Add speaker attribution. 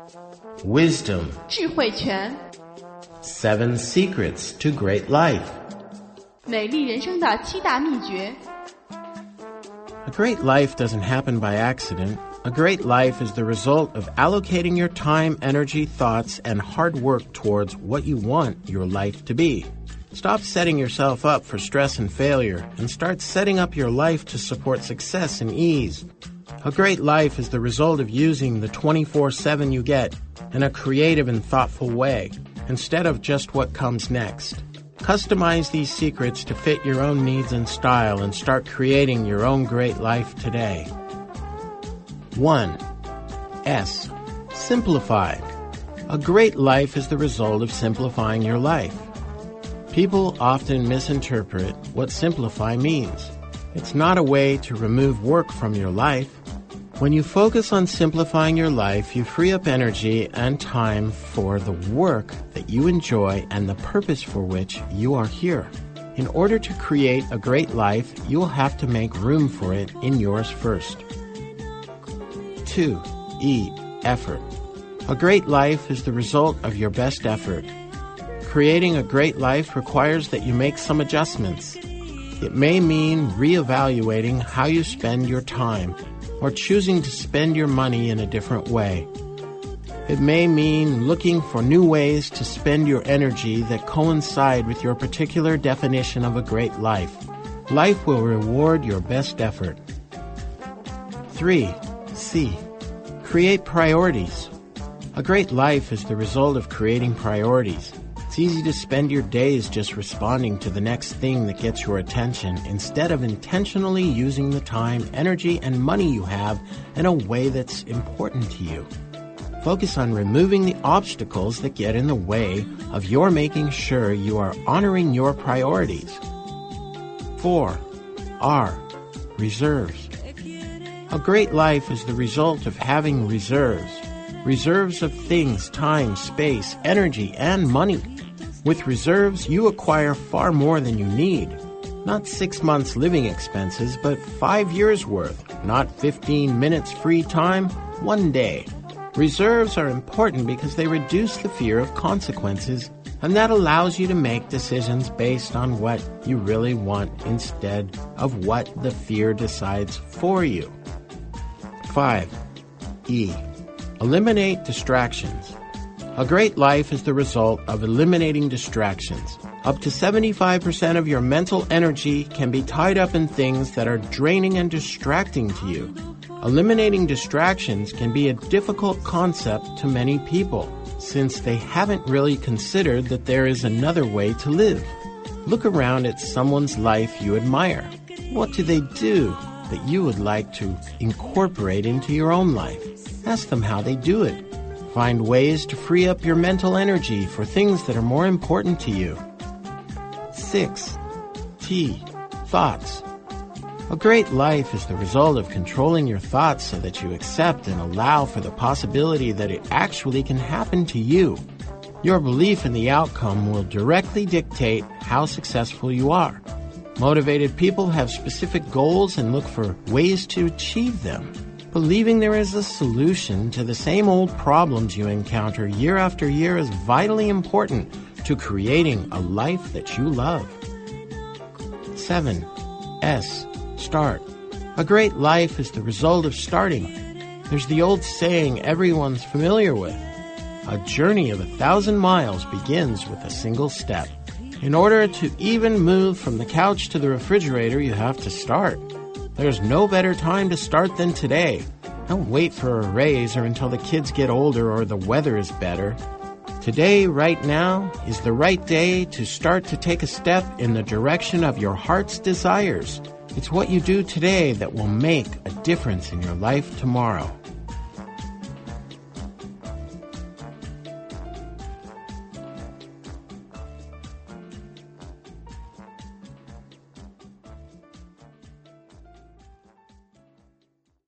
Speaker 1: Wisdom.
Speaker 2: 智慧权
Speaker 1: 7 secrets to great life.
Speaker 2: 美丽人生的7大秘诀
Speaker 1: A great life doesn't happen by accident. A great life is the result of allocating your time, energy, thoughts, and hard work towards what you want your life to be. Stop setting yourself up for stress and failure and start setting up your life to support success and ease. A great life is the result of using the 24/7 you get in a creative and thoughtful way, instead of just what comes next. Customize these secrets to fit your own needs and style and start creating your own great life today. 1. S. Simplify. A great life is the result of simplifying your life. People often misinterpret what simplify means. It's not a way to remove work from your life. When you focus on simplifying your life, you free up energy and time for the work that you enjoy and the purpose for which you are here. In order to create a great life, you will have to make room for it in yours first. 2. E. Effort. A great life is the result of your best effort. Creating a great life requires that you make some adjustments. It may mean reevaluating how you spend your time, or choosing to spend your money in a different way. It may mean looking for new ways to spend your energy that coincide with your particular definition of a great life. Life will reward your best effort. 3. C. Create priorities. A great life is the result of creating priorities. It's easy to spend your days just responding to the next thing that gets your attention instead of intentionally using the time, energy, and money you have in a way that's important to you. Focus on removing the obstacles that get in the way of your making sure you are honoring your priorities. 4. R. Reserves. A great life is the result of having reserves. Reserves of things, time, space, energy, and money. With reserves, you acquire far more than you need. Not 6 months living expenses, but 5 years worth. Not 15 minutes free time, 1 day. Reserves are important because they reduce the fear of consequences, and that allows you to make decisions based on what you really want instead of what the fear decides for you. 5. E. Eliminate distractions. A great life is the result of eliminating distractions. Up to 75% of your mental energy can be tied up in things that are draining and distracting to you. Eliminating distractions can be a difficult concept to many people, since they haven't really considered that there is another way to live. Look around at someone's life you admire. What do they do that you would like to incorporate into your own life? Ask them how they do it. Find ways to free up your mental energy for things that are more important to you. 6. T. Thoughts. A great life is the result of controlling your thoughts so that you accept and allow for the possibility that it actually can happen to you. Your belief in the outcome will directly dictate how successful you are. Motivated people have specific goals and look for ways to achieve them. Believing there is a solution to the same old problems you encounter year after year is vitally important to creating a life that you love. 7. S. Start. A great life is the result of starting. There's the old saying everyone's familiar with. A journey of 1,000 miles begins with a single step. In order to even move from the couch to the refrigerator, you have to start. There's no better time to start than today. Don't wait for a raise or until the kids get older or the weather is better. Today, right now, is the right day to start to take a step in the direction of your heart's desires. It's what you do today that will make a difference in your life tomorrow.